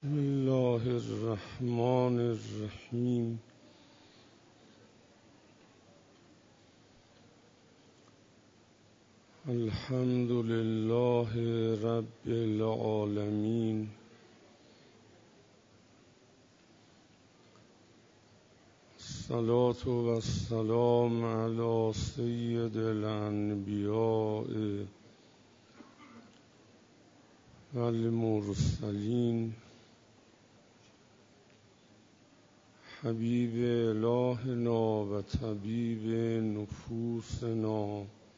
بسم الله الرحمن الرحیم. الحمد لله رب العالمین. الصلاة والسلام علی سید الانبیاء والمرسلین حبیب الهنا و طبیب نفوسنا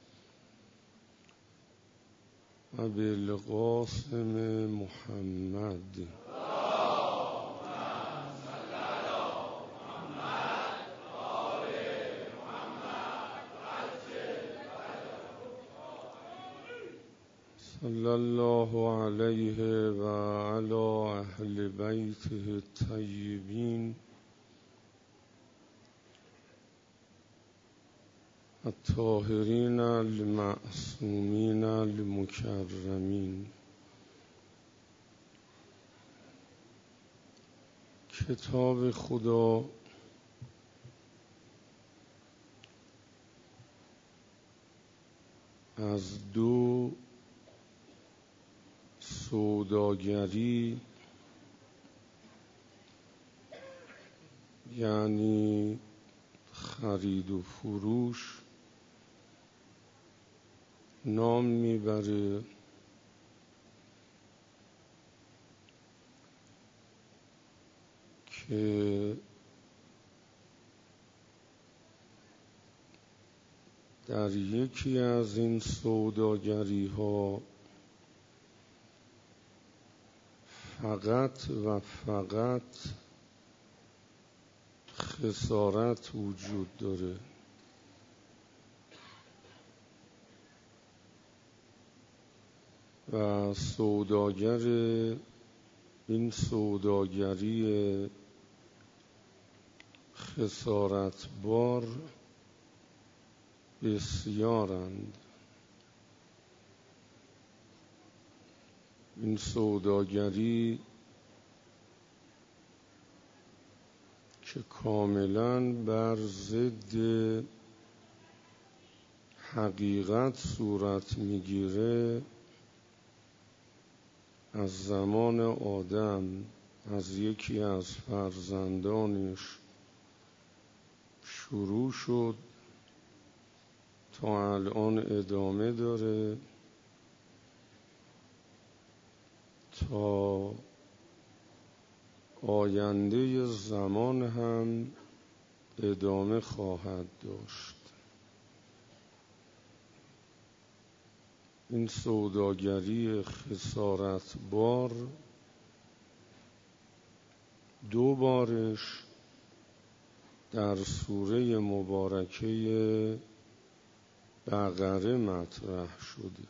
و بالقاسم محمد. صلی الله علیه و علی اهل بیته الطیبین الطاهرین المعصومین المکرمین. کتاب خدا از دو سوداگری، یعنی خرید و فروش، نام میبره که در یکی از این سوداگری ها فقط و فقط خسارت وجود داره و سوداگر این سوداگری خسارت بار بسیارند. این سوداگری که کاملاً بر ضد حقیقت صورت میگیره، از زمان آدم از یکی از فرزندانش شروع شد تا الان ادامه داره، تا آینده زمان هم ادامه خواهد داشت. این سوداگری خسارت بار دو بارش در سوره مبارکه بقره مطرح شده.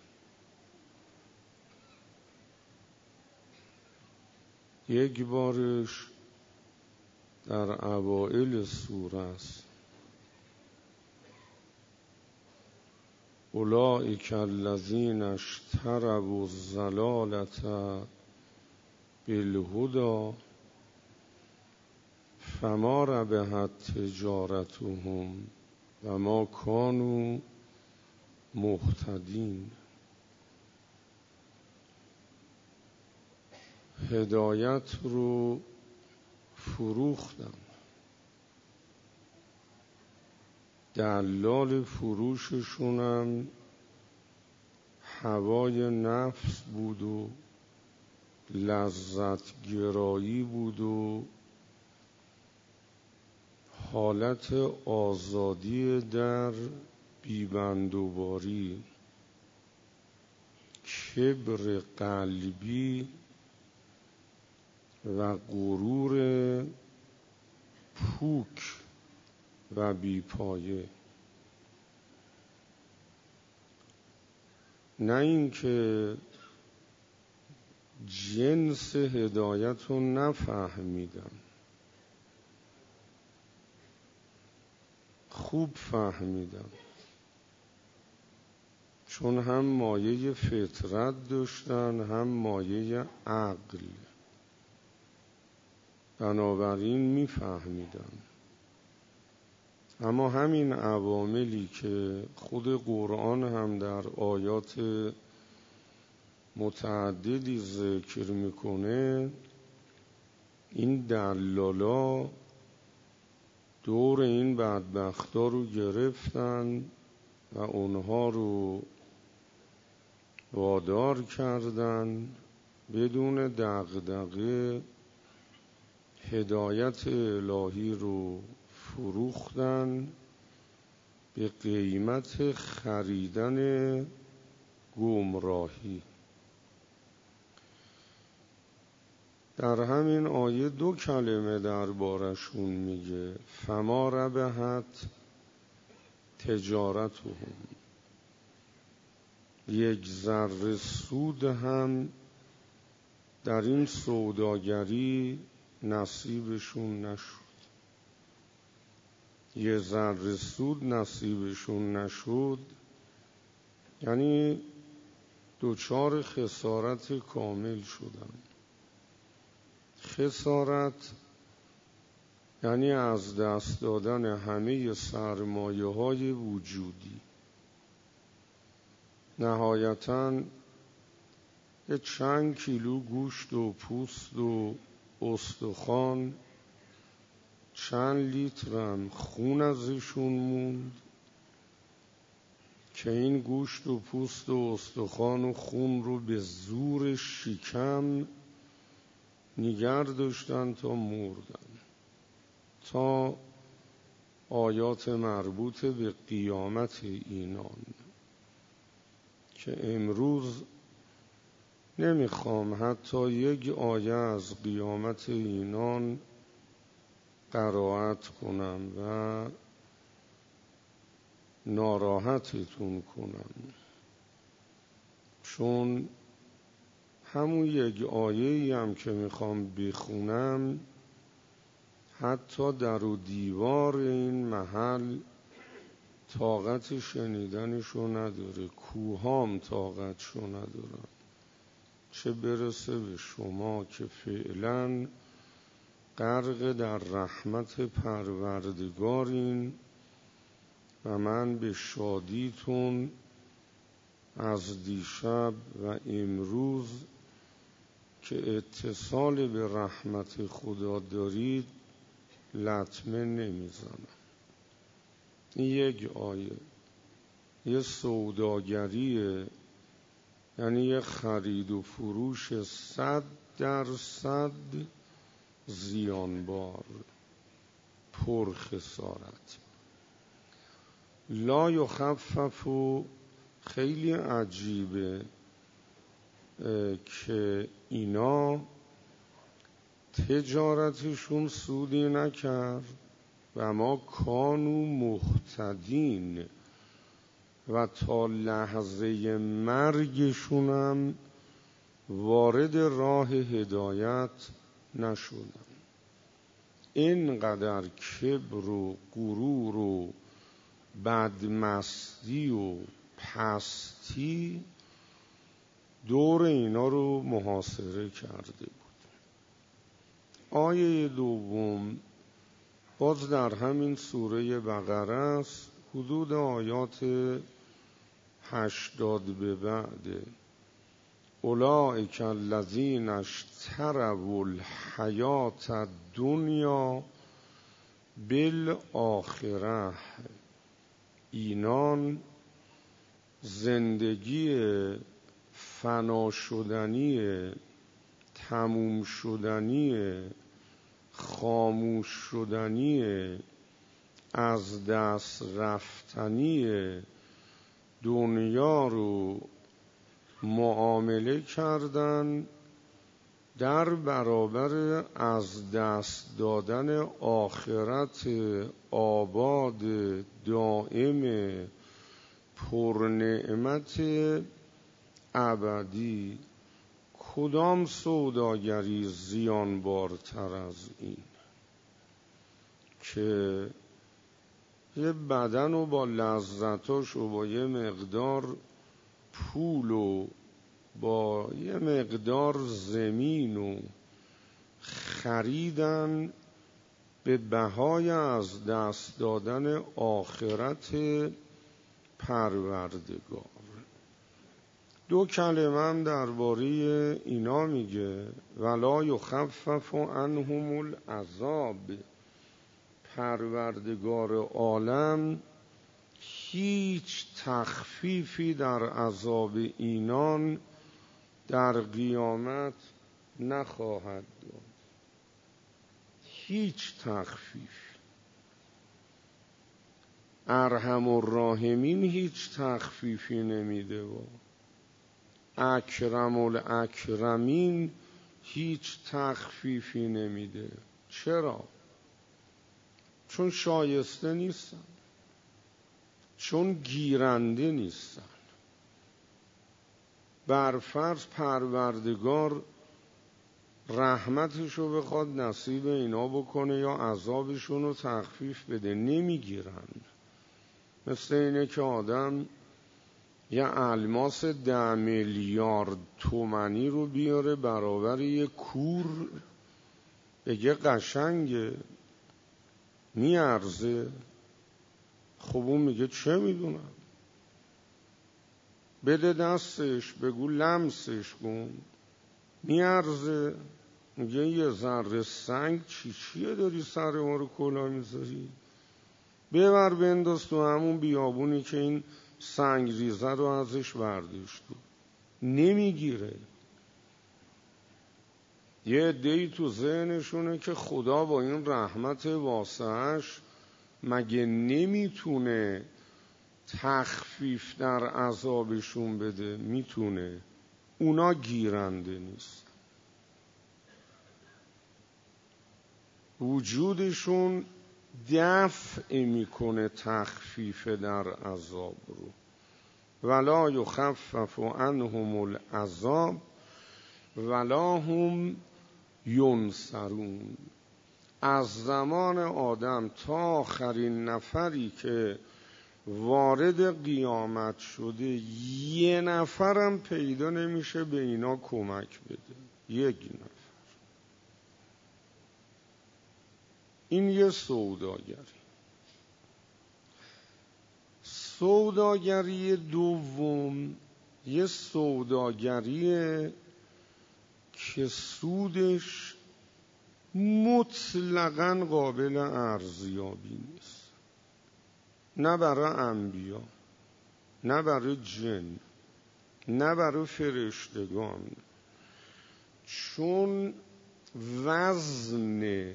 یک بارش در اوائل سوره است. اولئک الذین اشتروا الضلالة بالهدی فما ربحت تجارتهم و ما کانوا مهتدین. هدایت رو فروختن، دلال فروششونم هوای نفس بود و لذت گرایی بود و حالت آزادی در بیبندوباری، کبر قلبی و غرور پوک و بیپایه. نه اینکه جنس هدایت رو نفهمیدن، خوب فهمیدن، چون هم مایه فطرت داشتن هم مایه عقل. بنابراین میفهمیدم. اما همین عواملی که خود قرآن هم در آیات متعددی ذکر میکنه، این دلالا دور این بدبختا رو گرفتن و اونها رو وادار کردن بدون دغدغه هدایت الهی رو فروختن به قیمت خریدن گمراهی. در همین آیه 2 کلمه دربارشون میگه: فما ربحت تجارتهم، یک ذره سود هم در این سوداگری نصیبشون نشد. یه ذره سود نصیبشون نشد یعنی دچار خسارت کامل شدن. خسارت یعنی از دست دادن همه سرمایه‌های وجودی. نهایتاً یه چند کیلو گوشت و پوست و استخوان، چند لیترم خون ازشون موند که این گوشت و پوست و استخوان و خون رو به زور شکم نگه داشتن تا مردن، تا آیات مربوط به قیامت اینان که امروز نمیخوام حتی یک آیه از قیامت اینان قرائت کنم و ناراحتتون کنم، چون همون یک آیه‌ای هم که میخوام بخونم حتی در و دیوار این محل طاقت شنیدنشو نداره، کوهام طاقتشو ندارن، چه برسه به شما که فعلا غرق در رحمت پروردگارین و من به شادیتون از دیشب و امروز که اتصال به رحمت خدا دارید لطمه نمیزنم. این یک آیه، یه سوداگریه، یعنی یه خرید و فروش 100% زیانبار، پر خسارت. لا یخفف، خیلی عجیبه که اینا تجارتشون سودی نکرد و ما کانو مهتدین و تا لحظه مرگشونم وارد راه هدایت نشدن. اینقدر کبر و غرور و بدمستی و پستی دور اینا رو محاصره کرده بود. آیه دوم باز در همین سوره بقره است، حدود آیات 80 به بعد. اولئک الذین اشتروا الحیاة الدنیا بالآخرة، اینان زندگی فنا شدنی، تموم شدنی، خاموش شدنی، از دست رفتنی دنیا رو معامله کردن در برابر از دست دادن آخرت آباد دائم پرنعمت ابدی. کدام سوداگری زیانبارتر از این که یه بدن و با لذتاش و با یه مقدار پول و با یه مقدار زمین و خریدن به بهای از دست دادن آخرت پروردگار. دو کلمه هم درباره اینا میگه، ولا یخفف عنهم العذاب. پروردگار عالم هیچ تخفیفی در عذاب اینان در قیامت نخواهد داد، هیچ تخفیف. ارحم الراحمین هیچ تخفیفی نمیده و اکرم الاکرمین هیچ تخفیفی نمیده. چرا؟ چون شایسته نیستن، چون گیرنده نیستن. برفرض پروردگار رحمتشو بخواد نصیب اینا بکنه یا عذابشون رو تخفیف بده، نمیگیرن. مثل اینه که آدم یه الماس 10 میلیارد تومانی رو بیاره برابر یه کور، بگه قشنگه، میارزه. خب اون میگه چه میدونم، بده دستش، بگو لمسش کن، میارزه. میگه یه ذره سنگ چیه داری سر ما رو کلا میذاری؟ ببر بنداز تو همون بیابونی که این سنگ ریزه رو ازش برداشت. نمیگیره. یه عده‌ای تو ذهنشونه که خدا با این رحمت واسعش مگه نمیتونه تخفیف در عذابشون بده؟ میتونه. اونا گیرنده نیست، وجودشون دفع میکنه تخفیف در عذاب رو. ولا یخفف عنهم العذاب ولا هم ینصرون. از زمان آدم تا آخرین نفری که وارد قیامت شده، یه نفرم پیدا نمیشه به اینا کمک بده. یک نفر. این یه سوداگری. سوداگری دوم یه سوداگریه که سودش مطلقاً قابل ارزیابی نیست، نه برای انبیا، نه برای جن، نه برای فرشتگان. چون وزن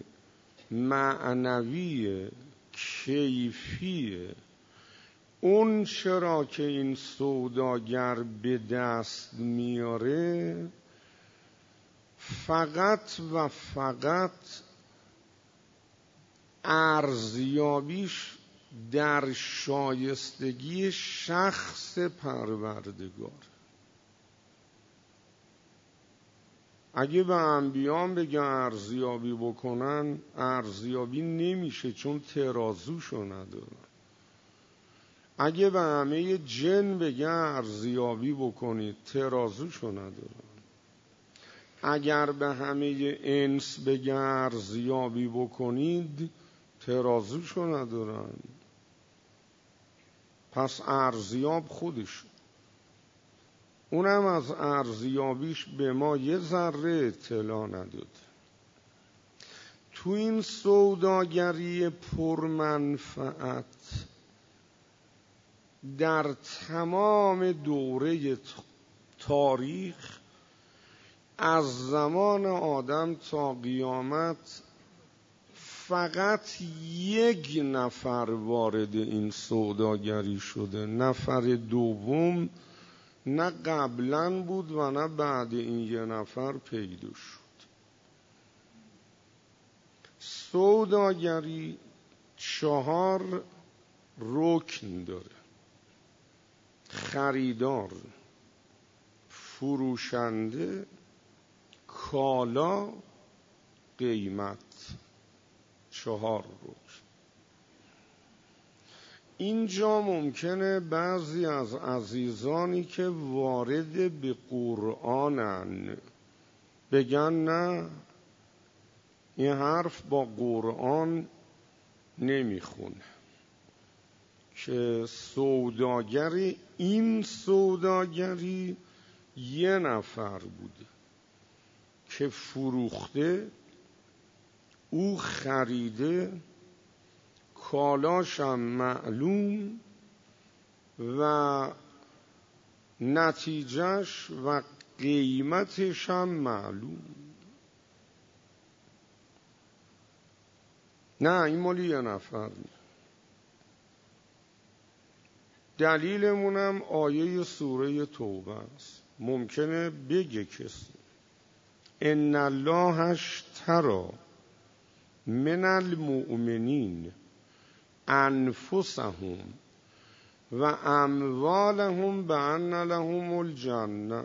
معنوی کیفی اون چرا که این سوداگر به دست میاره فقط و فقط ارزیابیش در شایستگی شخص پروردگار. اگه به انبیان بگن ارزیابی بکنن، ارزیابی نمیشه، چون ترازوشو ندارن. اگه به همه جن بگن ارزیابی بکنید، ترازوشو ندارن. اگر به همه انس بگن ارزیابی بکنید، ترازوشو ندارن. پس ارزیاب خودش، اونم از ارزیابیش به ما یه ذره اطلاع نداد. تو این سوداگری پرمنفعت در تمام دوره تاریخ، از زمان آدم تا قیامت، فقط یک نفر وارد این سوداگری شده. نفر دوم نه قبلا بود و نه بعد این یه نفر پیدا شد. سوداگری 4 رکن داره: خریدار، فروشنده، کالا، قیمت. 4 رکن. اینجا ممکنه بعضی از عزیزانی که وارد به قرآنن بگن نه، این حرف با قرآن نمیخونه که سوداگر این سوداگری یه نفر بوده که فروخته، او خریده، کالاشم معلوم و نتیجهش و قیمتش هم معلوم. نه، این مالی یه نفر نیست. دلیلمونم آیه سوره توبه است. ممکنه بگه کسی ان الله اشتری من المؤمنین انفسهم و اموالهم بان لهم الجنه.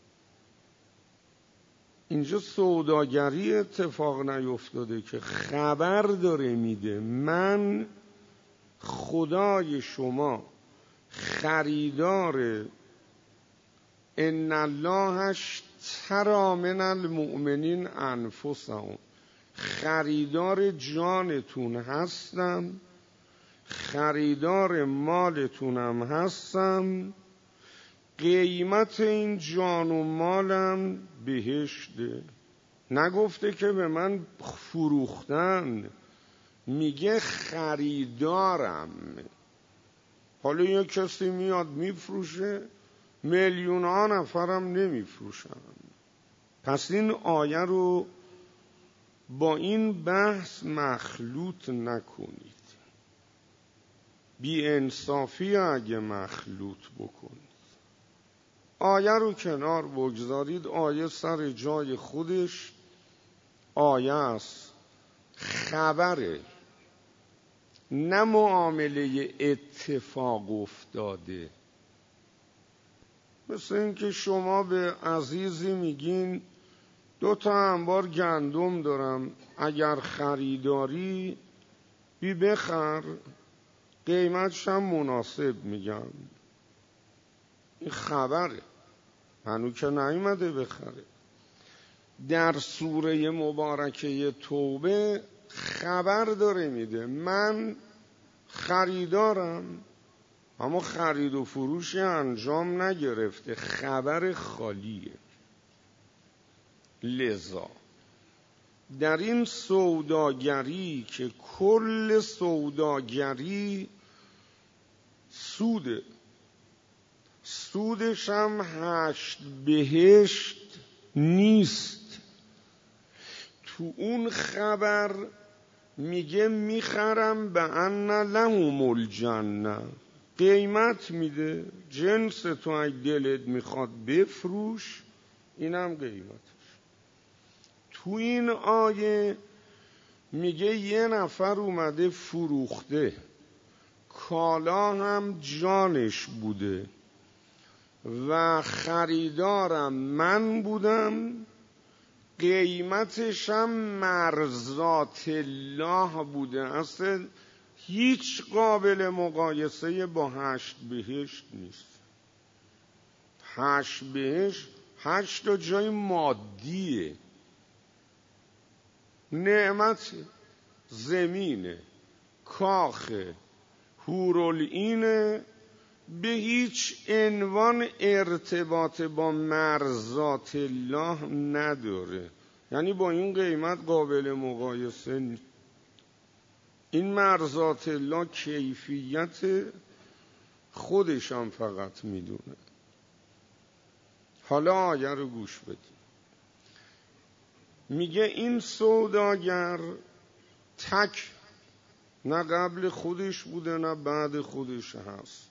اینجا سوداگری اتفاق نیفتاده که خبر داره میده من خدای شما خریدار ان الله اشتری من المؤمنین انفسهم، خریدار جانتون هستم، خریدار مالتونم هستم، قیمت این جان و مالم بهشته. نگفته که به من فروختن، میگه خریدارم. حالا یک کسی میاد میفروشه، میلیون ها نفرم نمیفروشن. پس این آیه رو با این بحث مخلوط نکنید. بی انصافی اگه مخلوط بکنید. آیه رو کنار بگذارید. آیه سر جای خودش آیه است، خبره، نه معامله اتفاق افتاده. مثل اینکه شما به عزیزی میگین 2 انبار گندم دارم، اگر خریداری بی بخر، قیمتش هم مناسب میگم. این خبره، هنوز که نیومده بخره. در سوره مبارکه توبه خبر داره میده من خریدارم، اما خرید و فروشی انجام نگرفته، خبر خالیه. لذا در این سوداگری که کل سوداگری سوده، سودش هم 8 بهشت نیست. تو اون خبر میگه میخرم به ان لهم الجنه، قیمت میده، جنس تو اگه دلت میخواد بفروش، اینم قیمتش. تو این آیه میگه یه نفر اومده فروخته، کالا هم جانش بوده و خریدارم من بودم، قیمتش هم مرضات الله بوده. اصلا هیچ قابل مقایسه با 8 بهشت نیست. 8 بهشت 8 تا جای مادیه، نعمت، زمینه، کاخه، حورالعینه، به هیچ عنوان ارتباط با مرضات الله نداره. یعنی با این قیمت قابل مقایسه نیست. این مرضات الله کیفیت خودش هم فقط میدونه. حالا آیه رو گوش بدید. میگه این سوداگر تک، نه قبل خودش بوده نه بعد خودش هست،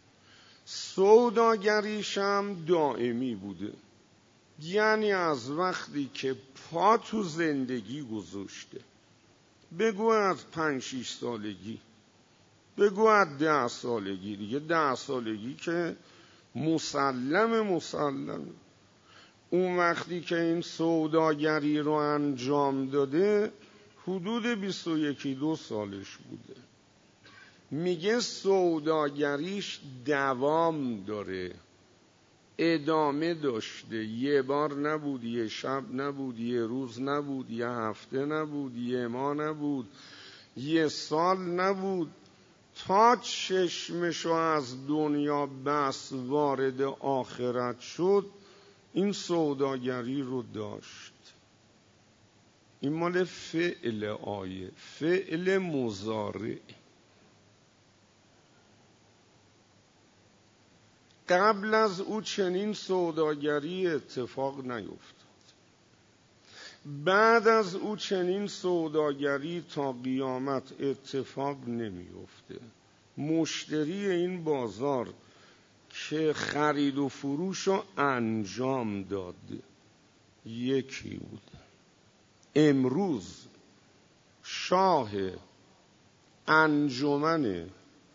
سوداگریش هم دائمی بوده. یعنی از وقتی که پا تو زندگی گذاشته، بگو از 5-6 سالگی، بگو از 10 سالگی، دیگه 10 سالگی که مسلم، اون وقتی که این سوداگری رو انجام داده حدود 21-22 سالش بوده. میگه سوداگریش دوام داره، ادامه داشته. یه بار نبود، یه شب نبود، یه روز نبود، یه هفته نبود، یه ماه نبود، یه سال نبود، تا چشمشو از دنیا بس وارد آخرت شد این سوداگری رو داشت. این مال فعل آیه، فعل مضارع. قبل از او چنین سوداگری اتفاق نیفتاد. بعد از او چنین سوداگری تا قیامت اتفاق نمیفته. مشتری این بازار که خرید و فروش رو انجام داد یکی بود. امروز شاه انجمن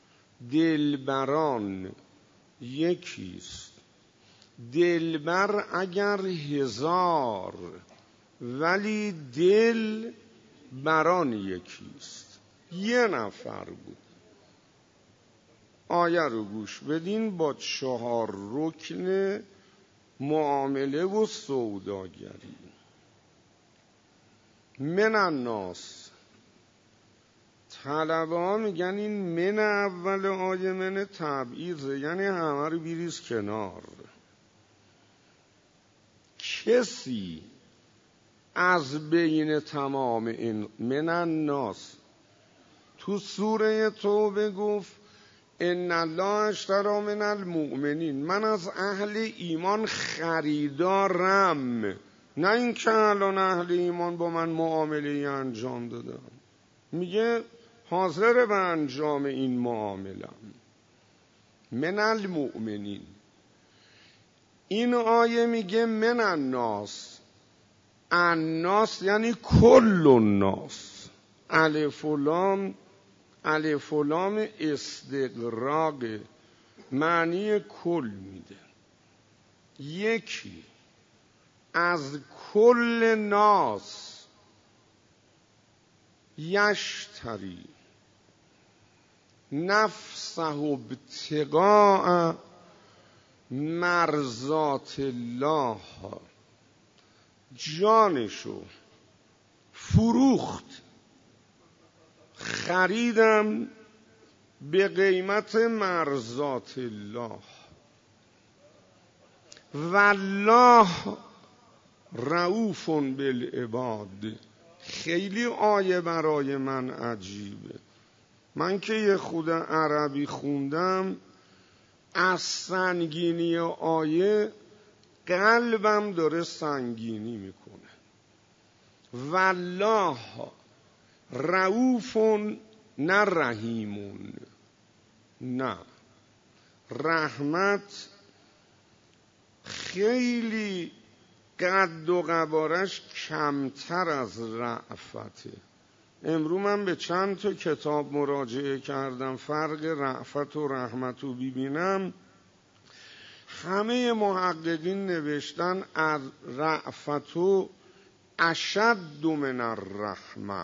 دلبران یکیست. دلبر اگر 1000 ولی دل بران یکیست. یه نفر بود. آیه رو گوش بدین. با 4 رکن معامله و سوداگری. من الناس، طلبه ها میگن این من اول آیه من تبعیضه، یعنی همه رو بیریز کنار. کسی از بین تمام این من الناس، تو سوره توبه گفت ان الله اشتری من المؤمنین، من از اهل ایمان خریدارم، نه این که الان اهل ایمان با من معامله انجام دادم. میگه حاضر به انجام این معاملم. من المؤمنین. این آیه میگه من الناس. الناس یعنی کل الناس. الف و لام استغراق، معنی کل میده. یکی از کل ناس یشتری نفسه ابتغاء مرضات الله، جانشو فروخت، خریدم به قیمت مرضات الله. والله رؤوف بالعباد. خیلی آیه برای من عجیبه. من که یه خود عربی خوندم، از سنگینی آیه قلبم داره سنگینی میکنه. والله رؤوف، نه رحیمون، نه. رحمت خیلی قد و قوارش کمتر از رأفته. امرو من به چند تا کتاب مراجعه کردم فرق رأفت و رحمت رو ببینم. همه محققین نوشتن از رأفت و اشد من الرحمه.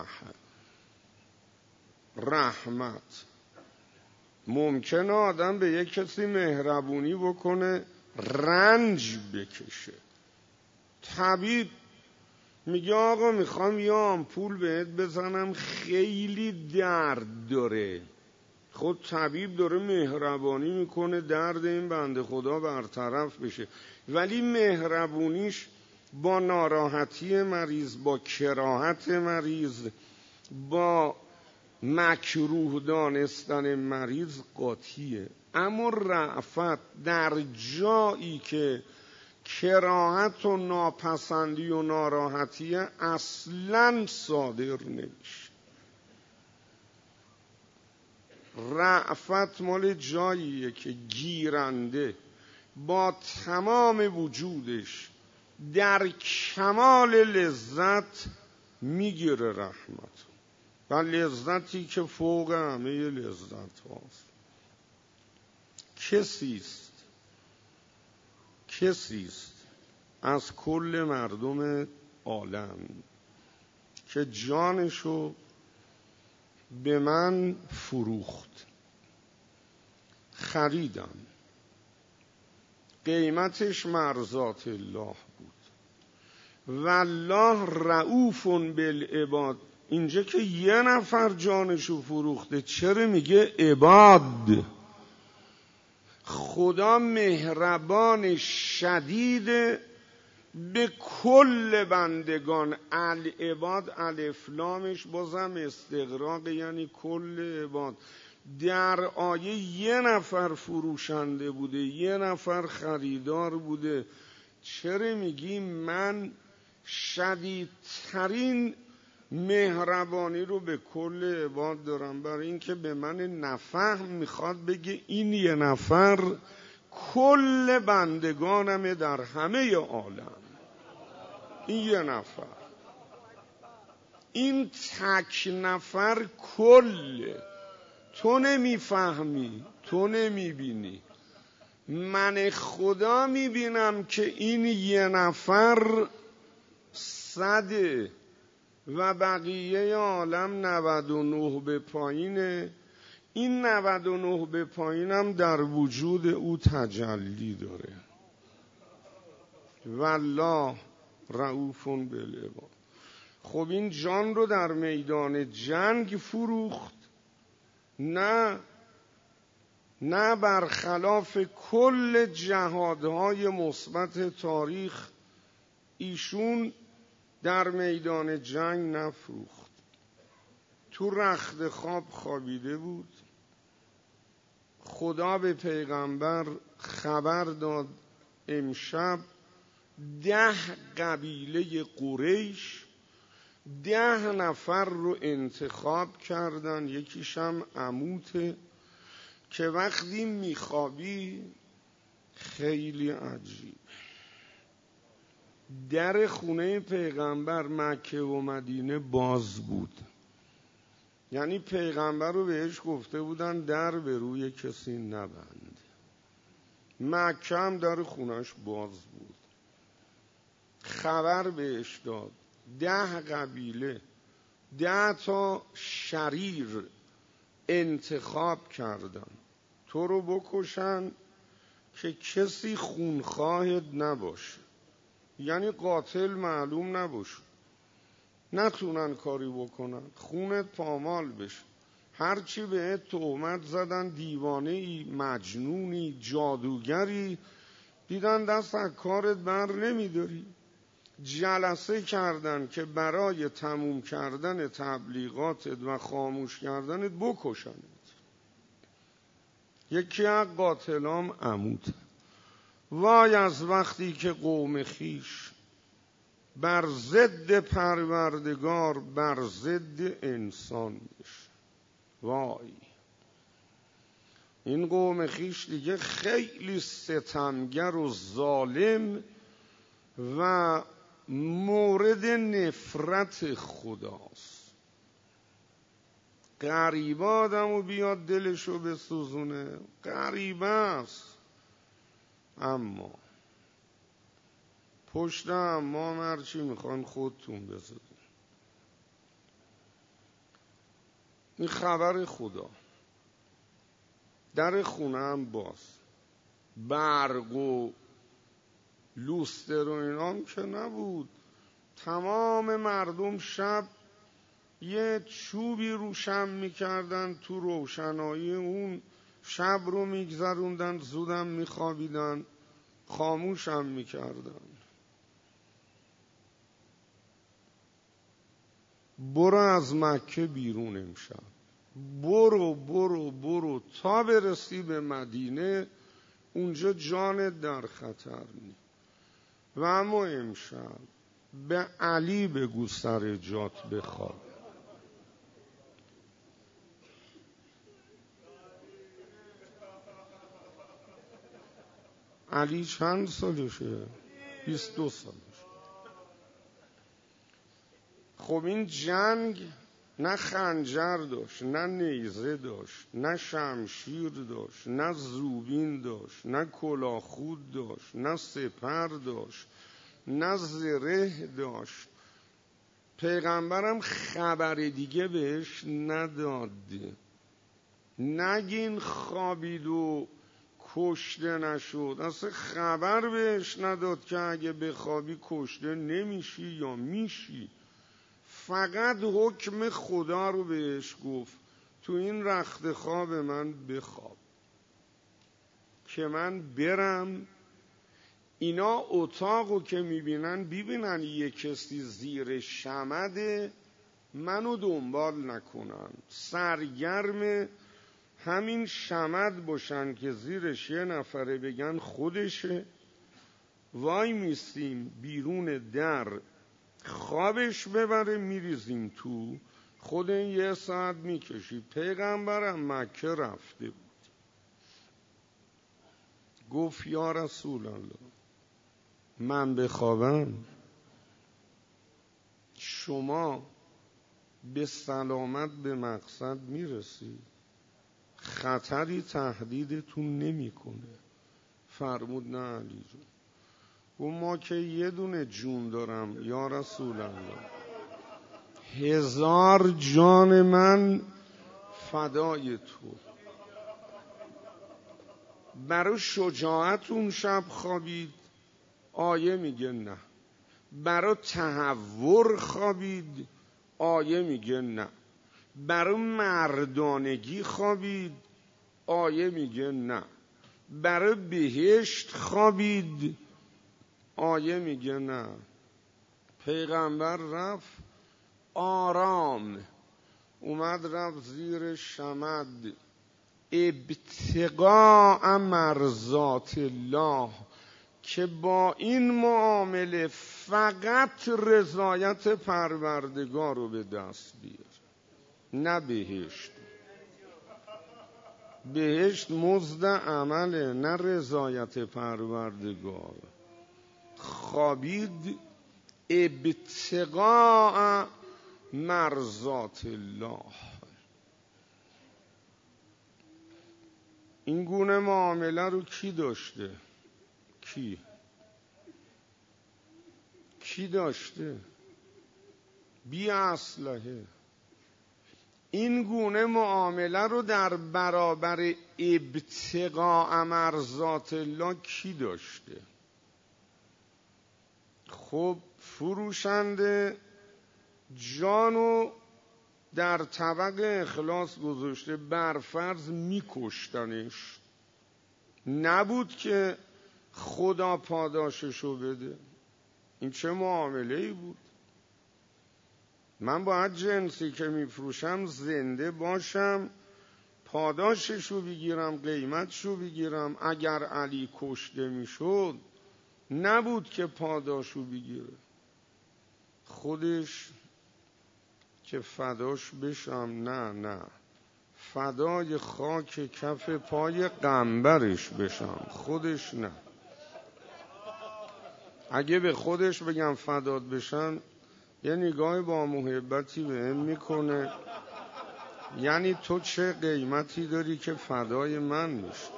رحمت ممکنه آدم به یک کسی مهربونی بکنه رنج بکشه. طبیب میگه آقا میخوام یه آمپول بهت بزنم خیلی درد داره. خود طبیب داره مهربانی میکنه درد این بنده خدا برطرف بشه، ولی مهربونیش با ناراحتی مریض، با کراهت مریض، با مکروه دانستن مریض قاطیه. اما رأفت در جایی که کراهت و ناپسندی و ناراحتی اصلاً صادر نمیشه. رأفت مال جاییه که گیرنده با تمام وجودش در کمال لذت میگیره رحمت و لذتی که فوق همه لذت هاست. کسیست از کل مردم عالم که جانشو به من فروخت، خریدم، قیمتش مرضات الله بود. والله رؤوف بالعباد. اینجا که یه نفر جانشو فروخته چرا میگه عباد؟ خدا مهربان شدید به کل بندگان. العباد الف لامش بازم استغراق، یعنی کل عباد. در آیه یه نفر فروشنده بوده، یه نفر خریدار بوده. چرا میگی من شدیدترین مهربانی رو به کل عباد دارم؟ برای اینکه به من نفهم میخواد بگه این یه نفر کل بندگانمه در همه عالم. این یه نفر، این تک نفر کل. تو نمیفهمی، تو نمیبینی، من خدا میبینم که این یه نفر صده و بقیه عالم 99 به پایینه. این 99 به پایینم در وجود او تجلی داره. والله رؤوف بالعباد. خب این جان رو در میدان جنگ فروخت؟ نه برخلاف کل جهادهای مثبت تاریخ ایشون در میدان جنگ نفروخت. تو رخت خواب خوابیده بود. خدا به پیغمبر خبر داد امشب 10 قبیله قریش 10 نفر رو انتخاب کردن، یکیشم عموته، که وقتی میخوابی خیلی عجیب. در خونه پیغمبر مکه و مدینه باز بود، یعنی پیغمبر رو بهش گفته بودن در به روی کسی نبند. مکه هم در خونش باز بود. خبر بهش داد 10 قبیله 10 تا شریر انتخاب کردن تو رو بکشن که کسی خونخواهت نباشه، یعنی قاتل معلوم نباشه، نتونن کاری بکنن، خونت پامال بشه. هرچی بهت تهمت زدن دیوانه ای، مجنونی، جادوگری، دیدن دست از کارت بر نمیداری، جلسه کردن که برای تموم کردن تبلیغاتت و خاموش کردنت بکشنت. یکی از قاتلام عمود. وای از وقتی که قوم خیش بر ضد پروردگار بر ضد انسان بشه. وای، این قوم خیش دیگه خیلی ستمگر و ظالم و مورد نفرت خداست. غریبه آدمو بیاد دلشو بسوزونه، غریبه است، اما پشت امام هرچی میخوان خودتون بزدین. این خبر خدا. در خونه هم باز، برق و لوستر و اینام که نبود. تمام مردم شب یه چوبی روشن میکردن، تو روشنایی اون شب رو میگذروندن، زودم میخوابیدن، خاموشم میکردن. برو از مکه بیرون امشب، برو برو برو تا برسی به مدینه، اونجا جانت در خطر نی. و اما امشب به علی بگو سر جات بخواب. علی چند سالشه؟ 22 سالشه. خب این جنگ نه خنجر داشت، نه نیزه داشت، نه شمشیر داشت، نه زوبین داشت، نه کلاهخود داشت، نه سپر داشت، نه زره داشت. پیغمبرم خبر دیگه بهش نداد. نگین خوابید و کشته نشد، اصلا خبر بهش نداد که اگه بخوابی کشته نمیشی یا میشی. فقط حکم خدا رو بهش گفت تو این رخت خواب من بخواب که من برم. اینا اتاقو که ببینن یه کسی زیر شمده، منو دنبال نکنن، سرگرم همین شمد باشن که زیرش یه نفره بگن خودشه. وای میستیم بیرون در، خوابش ببره میریزیم تو. خود این 1 ساعت میکشید. پیغمبرم مکه رفته بود، گفت یا رسول الله من بخوابم شما به سلامت به مقصد میرسی، خطری تهدیدتون نمیکنه؟ فرمود نه علی جون. گفت ما که یه دونه جون دارم یا رسول الله، 1000 جان من فدای تو. برای شجاعت اون شب خوابید، آیه میگه نه. برای تهور خوابید، آیه میگه نه. برای مردانگی خوابید، آیه میگه نه. برای بهشت خوابید، آیه میگه نه. پیغمبر رفت آرام، اومد رفت زیر شمد، ابتغاء مرضات الله، که با این معامله فقط رضایت پروردگار رو به دست بیار، نه بهشت. بهشت مزد عمله، نه رضایت پروردگار. خوابید ابتغاء مرضات الله. این گونه معامله رو کی داشته؟ کی داشته؟ بی اسلحه. این گونه معامله رو در برابر ابتغاء مرضات الله کی داشته؟ خب فروشنده جانو در طبق اخلاص گذاشته، برفرض میکشتنش، نبود که خدا پاداششو بده. این چه معامله ای بود؟ من باید جنسی که میفروشم زنده باشم، پاداششو بگیرم، قیمتشو بگیرم. اگر علی کشته میشد نبود که پاداشو بگیره، خودش که فداش بشم. نه، فدای خاک کف پای قنبرش بشم، خودش نه. اگه به خودش بگم فدات بشم، یه نگاه با محبتی بهم میکنه، یعنی تو چه قیمتی داری که فدای من میشه؟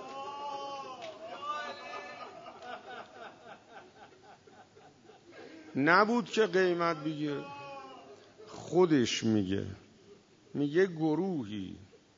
نبود که قیمت بگیره، خودش میگه گروهی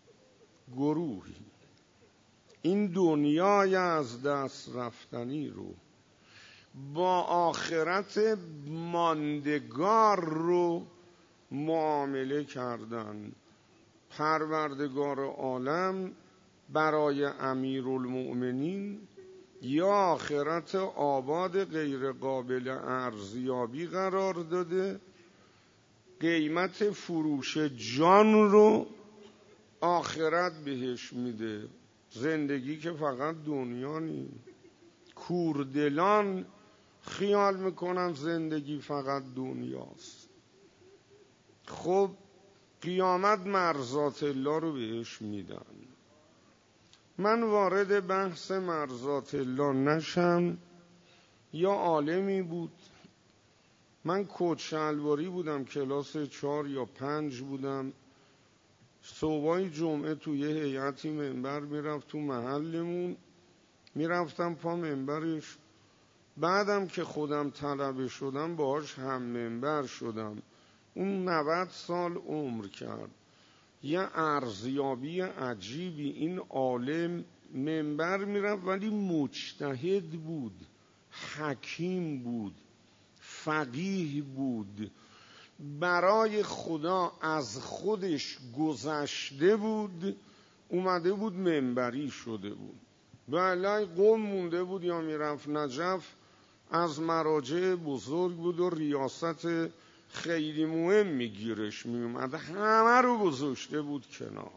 این دنیای از دست رفتنی رو با آخرت ماندگار رو معامله کردن. پروردگار عالم برای امیرالمؤمنین یا آخرت آباد غیر قابل ارزیابی قرار داده، قیمت فروش جان رو آخرت بهش میده. زندگی که فقط دنیا نی. کوردلان خیال میکنن زندگی فقط دنیاست. خب قیامت مرضات الله رو بهش میدن. من وارد بحث مرضات الله نشم. یا عالمی بود، من کت شلواری بودم، کلاس 4 یا 5 بودم، صبحای جمعه توی یه هیئتی منبر میرفت تو محلمون، میرفتم پا منبرش. بعدم که خودم طلبه شدم باهاش هم منبر شدم. اون 90 سال عمر کرد. یه ارزیابی عجیبی این عالم منبر میرفت ولی مجتهد بود، حکیم بود، فقیه بود، برای خدا از خودش گذشته بود، اومده بود منبری شده بود. بله قوم مونده بود یا میرفت نجف، از مراجع بزرگ بود و ریاست خیلی مهم میگیرش میومد، همه رو گذاشته بود کنار.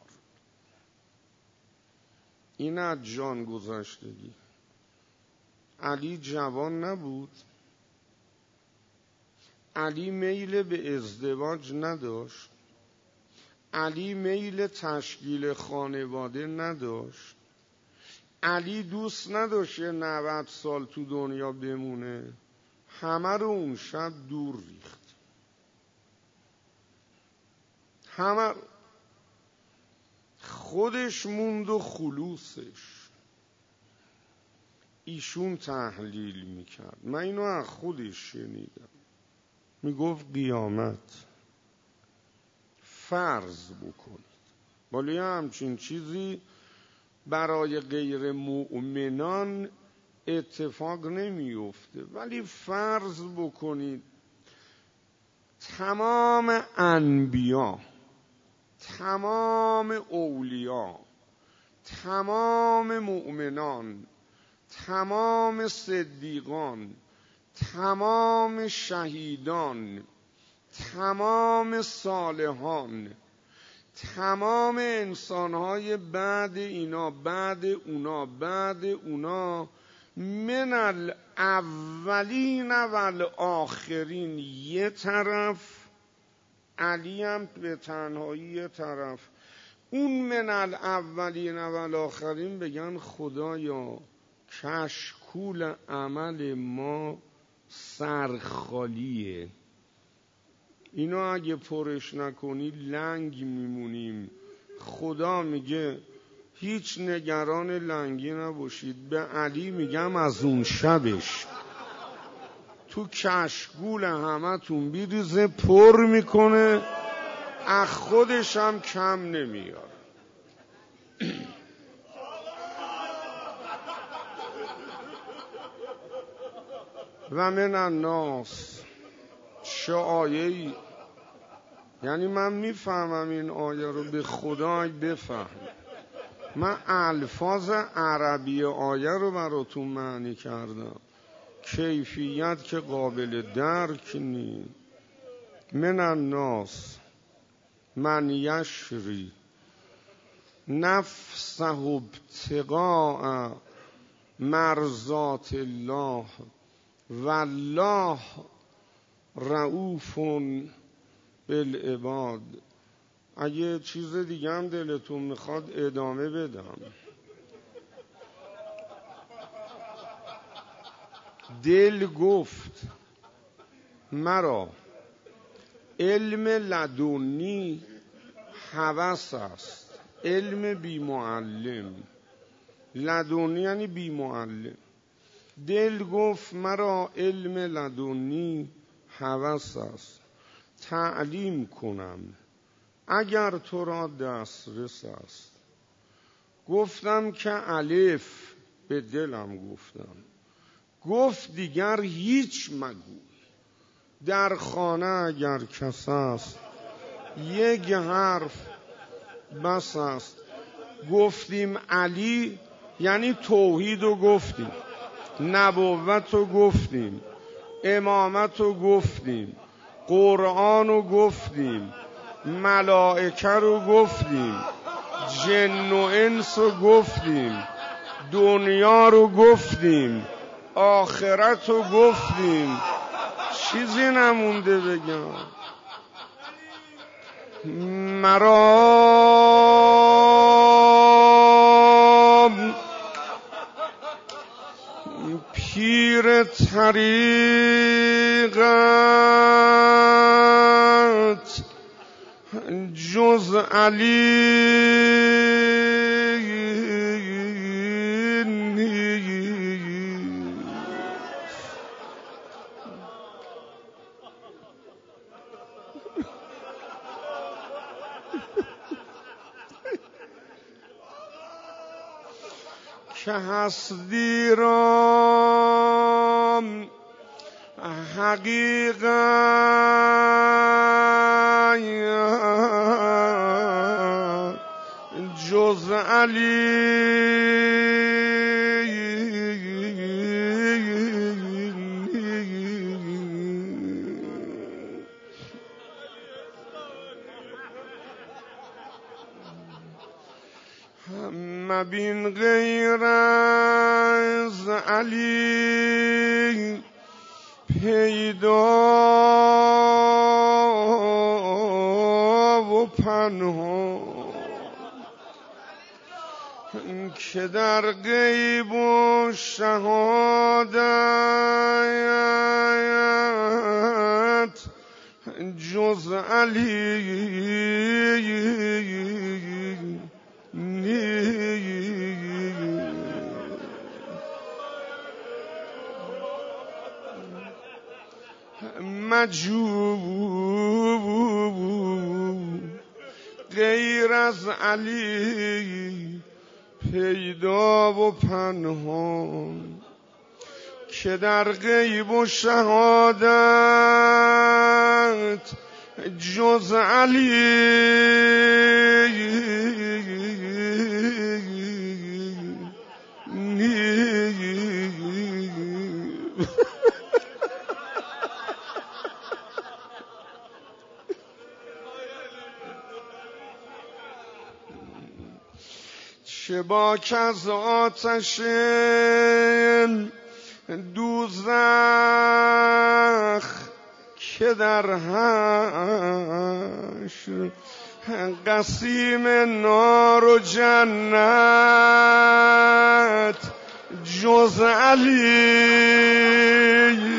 این از جان گذشتگی. علی جوان نبود، علی میل به ازدواج نداشت، علی میل تشکیل خانواده نداشت، علی دوست نداشت 90 سال تو دنیا بمونه، همه رو اون شب دور ریخت، همه خودش موند و خلوصش. ایشون تحلیل میکرد، من اینو از خودش شنیدم، میگفت قیامت فرض بکنید، ولی همچین چیزی برای غیر مؤمنان اتفاق نمیفته، ولی فرض بکنید تمام انبیا، تمام اولیا، تمام مؤمنان، تمام صدیقان، تمام شهیدان، تمام صالحان، تمام انسانهای بعد اینا، بعد اونا، من الاولین والآخرین یه طرف، علی هم به تنهایی یه طرف، اون من الاولین والآخرین بگن خدایا کشکول عمل ما سرخالیه، اینو اگه پرش نکنی لنگ میمونیم. خدا میگه هیچ نگران لنگی نباشید، به علی میگم از اون شبش تو کشکول همتون بیریزه، پر میکنه، از خودش هم کم نمیاد. و من الناس چه آیه‌ای، یعنی من میفهمم این آیه رو، به خدای بفهم، من الفاظ عربی آیه رو براتون معنی کردم، کیفیت که قابل درک نیست. من الناس من یشری نفسه ابتغاء مرضات الله والله رؤوف بالعباد. اگه چیز دیگه هم دلتون میخواد ادامه بدم. دل گفت مرا علم لدنی هوس است، علم بی معلم، لدنی یعنی بی معلم. دل گفت مرا علم لدنی هوس است، تعلیم کنم اگر تو را دسترس است. گفتم که الف، به دلم گفتم، گفت دیگر هیچ مگوی، در خانه اگر کس است یک حرف بس است. گفتیم علی یعنی توحید رو گفتیم، نبوت رو گفتیم، امامت رو گفتیم، قرآن رو گفتیم، ملائکه رو گفتیم، جن و انس رو گفتیم، دنیا رو گفتیم، آخرت رو گفتیم، چیزی نمونده بگم. مرا پیر طریقت جز علی که هستی را حقیقت جز علی مبین غیر از علی پیدا و پنهان که در غیب و شهادت جز علی مجوب غیر از علی پیدا و پنهان که در غیب و شهادت جز علی چه باک از آتش دوزخ که در حشر قسیم نار و جنت جز علی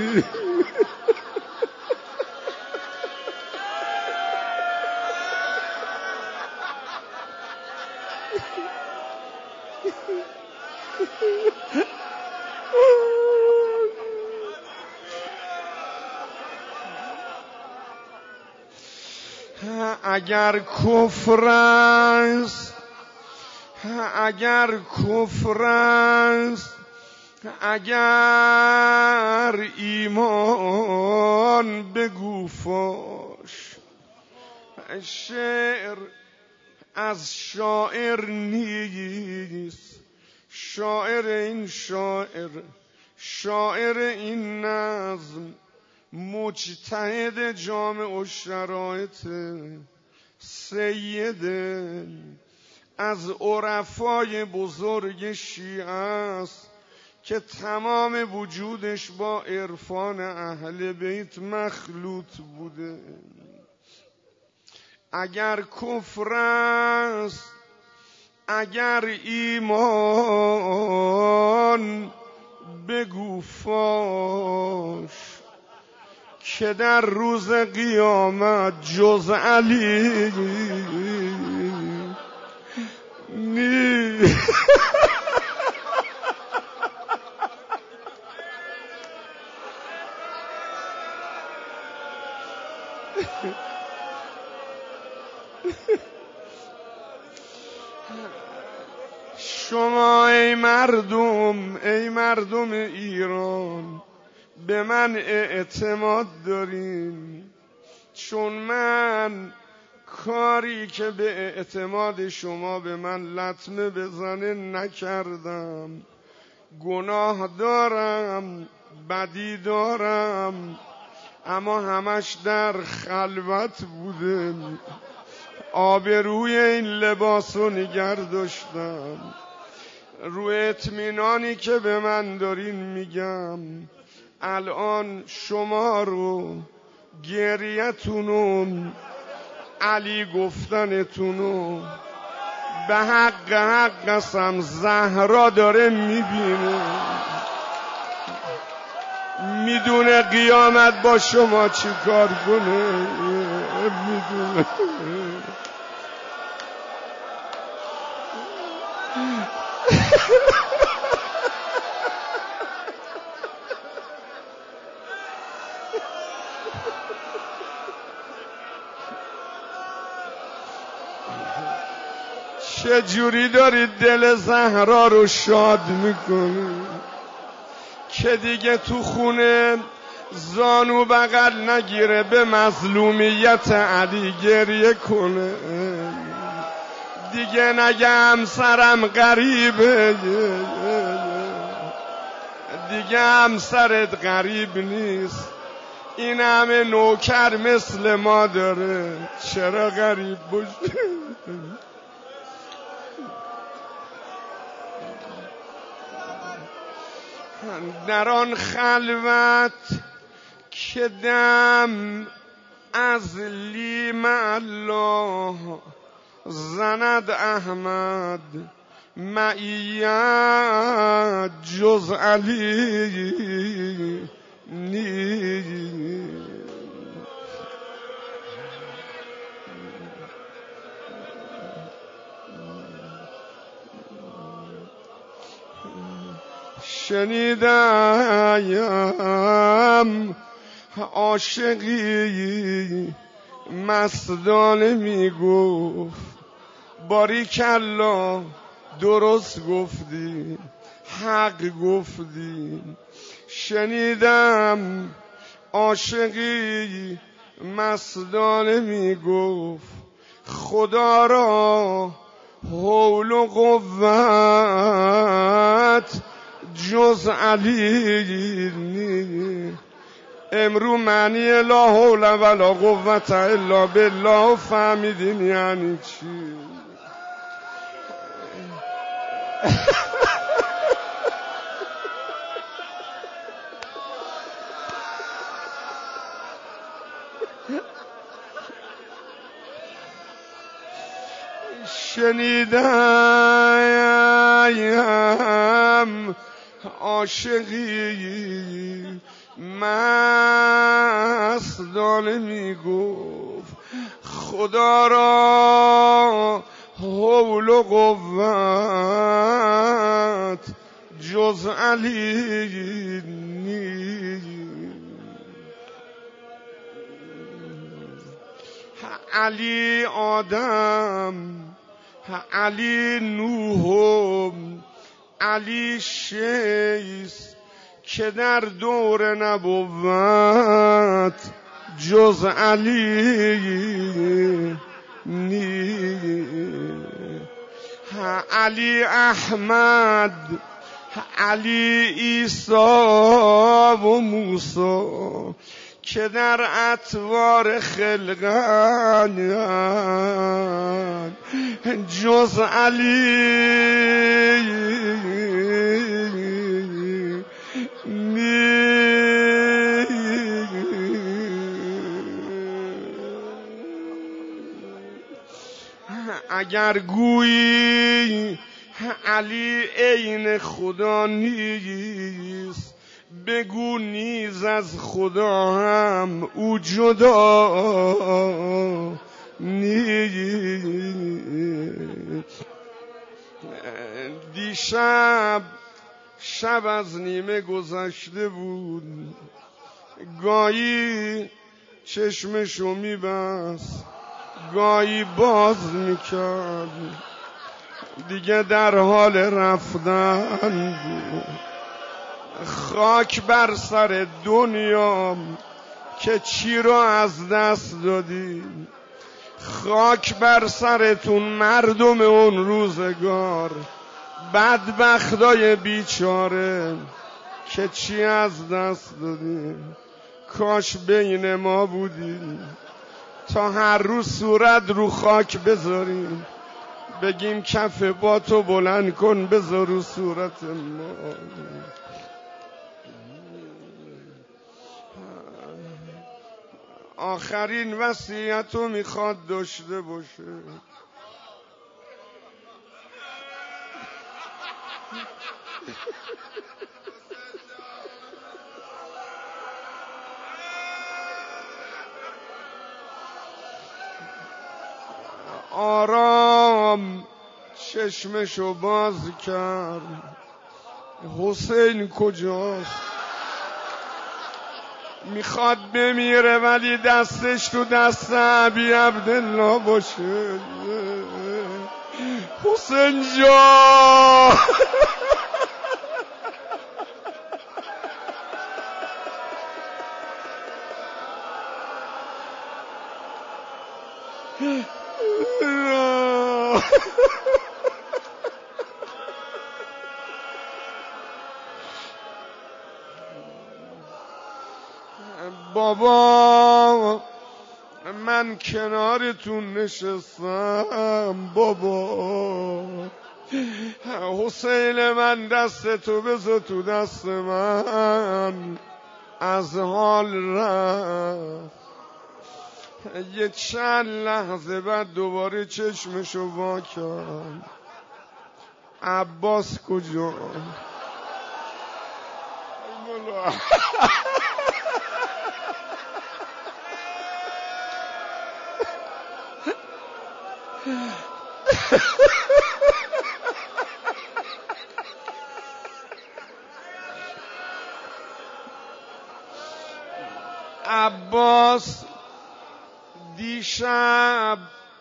اگر کفر است اگر ایمان بگو فاش شعر از شاعر نیست شاعر این نظم مجتهد جامع و شرایط سید از عرفای بزرگ شیعه است که تمام وجودش با عرفان اهل بیت مخلوط بوده. اگر کفر است اگر ایمان بگو فاش که در روز قیامت جز علی شما ای مردم ایران به من اعتماد دارین، چون من کاری که به اعتماد شما به من لطمه بزنه نکردم. گناه دارم، بدی دارم، اما همش در خلوت بوده. آبروی این لباسو نگر داشتم. رو اطمینانی که به من دارین میگم الان شما رو گریتونو علی گفتنتونو به حق قسم زهرا داره میبینه، میدونه قیامت با شما چی کار کنه، میدونه. چه جوری داری دل زهرا رو شاد میکنی که دیگه تو خونه زانو بغل نگیره به مظلومیت علی گریه کنه دیگه نگه همسرم غریبه دیگه همسرت غریب نیست این همه نوکر مثل ما داره چرا غریب باشه در آن خلوت که دم از لیم الله زند احمد معیت جز علی نیست شنیدم عاشقی مستانه میگفت باریکالله درست گفتی حق گفتی شنیدم عاشقی مستانه میگفت خدا را حول و قوت جز علی نیست امرو معنی لا حول ولا قوت الا بالله فهمیدین یعنی چی شنیدم عاشقی مستانه میگفت خدا را حول و قوت جز علی نیست علی آدم علی نوح علی شیس که در دور نبوت جز علی نیست علی احمد علی عیسی و موسی که در اطوار خلقت جز علی اگر گویی علی عین خدا نیست بگو نیز از خدا هم او جدا نیست دیشب شب از نیمه گذشته بود گاهی چشمشو میبست گاهی باز میکرد دیگه در حال رفتن بود خاک بر سر دنیا که چی رو از دست دادی خاک بر سرتون مردم اون روزگار بدبختای بیچاره که چی از دست دادی کاش بین ما بودی تا هر روز صورت رو خاک بذاریم بگیم کف با تو بلند کن بذار رو صورت ما آخرین وصیتو میخواد داشته باشه آرام چشمشو باز کرد حسین کجاست میخواد بمیره ولی دستش تو دست ابی عبدالله باشه. حسین جان بابا من کنارتون نشستم بابا. حسین من دست تو بذار تو دست من، از حال رفت. یه چند لحظه بعد دوباره چشمشو وا کرد. عباس کجا؟ عباس دیشب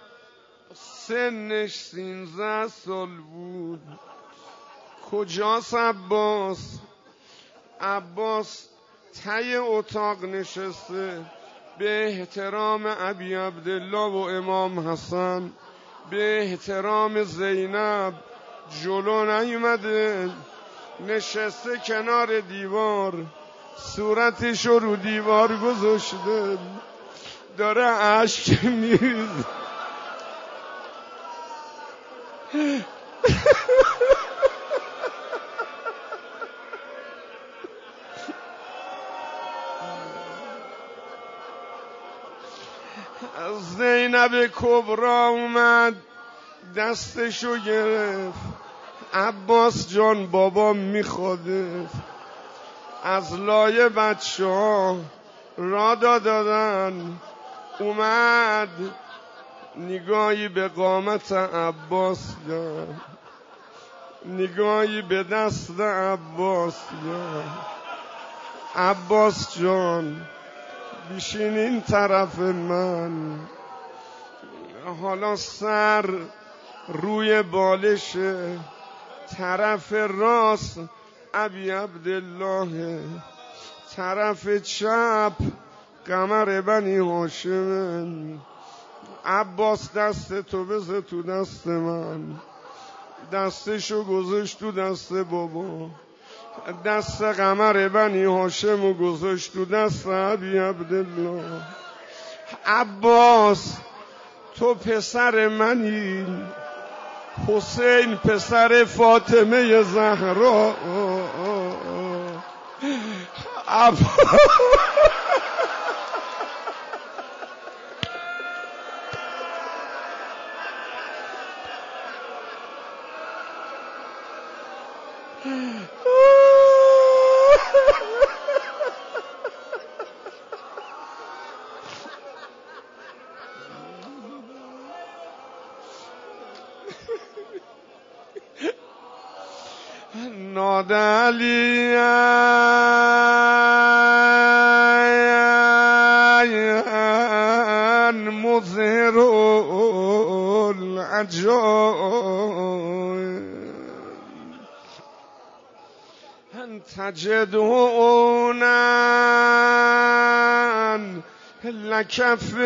سنش 13 سال بود. کجاست عباس؟ عباس ته اتاق نشسته به احترام ابی عبدالله و امام حسن، به احترام زینب جلو نیومده، نشسته کنار دیوار، صورتشو رو دیوار گذاشته، داره اشک میریزه. زینب کبرا اومد دستشو گرفت. عباس جان بابا میخواده. از لایه بچه ها را دادن. اومد نگاهی به قامت عباس داد، نگاهی به دست عباس داد. عباس جان بشین این طرف من. حالا سر روی بالشه، طرف راست ابی عبدالله، طرف چپ قمر بنی هاشم. عباس دست تو بذار تو دست من. دستشو گذاشت تو دست بابا، دست قمر بنی هاشم گذاشت تو دست ابی عبدالله. عباس تو پسر منی، حسین پسر فاطمه زهرا. نادى عليا مظهر العجائب تجدون لك في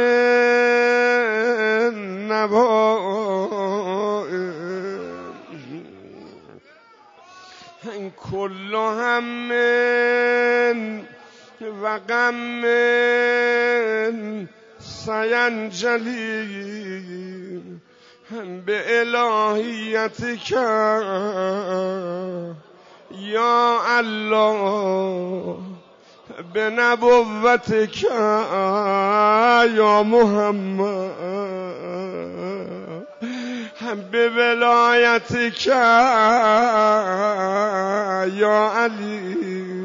النوائب كل هم و غم سینجلی بإلهیتک یا الله، بنبوتک یا محمد، بولایتک یا علی،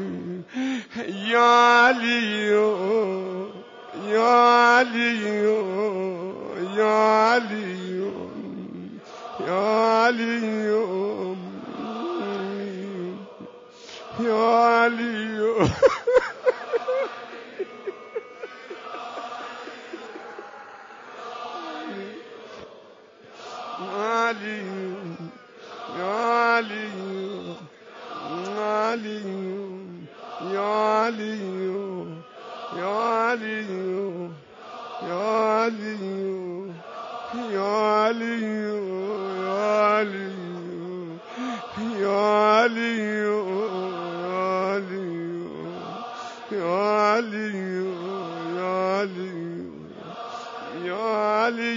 یا علی، یا علی، یا علی، یا علی، یا علی، علي يا علي علي يا علي يا علي يا علي يا علي يا علي يا علي يا علي يا علي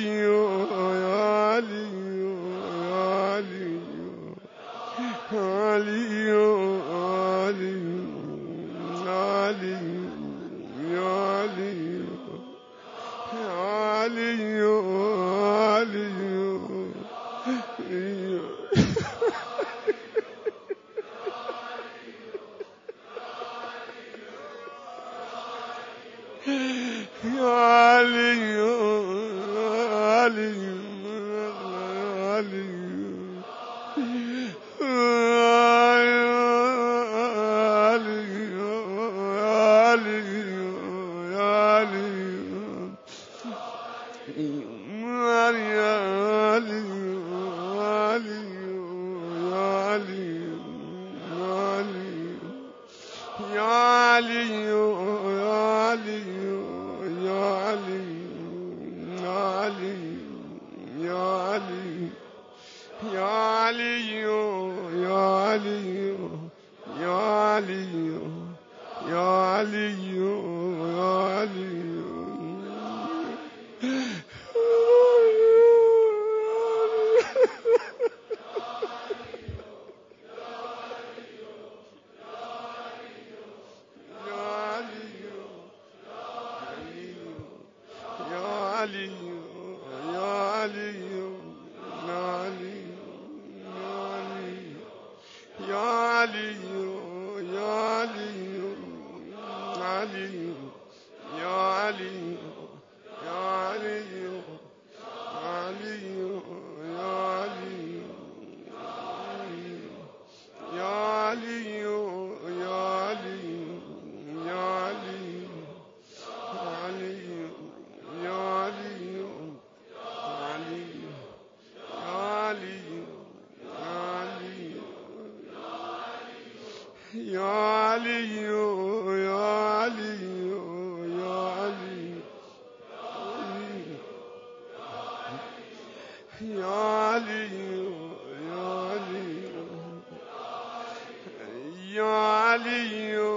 يا علي